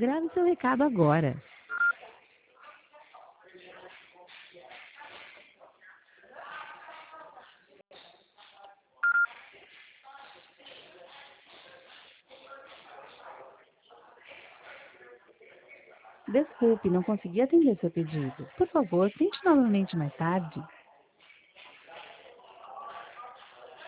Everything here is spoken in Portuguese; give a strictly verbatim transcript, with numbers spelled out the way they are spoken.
Grave seu recado agora. Desculpe, não consegui atender seu pedido. Por favor, tente novamente mais tarde.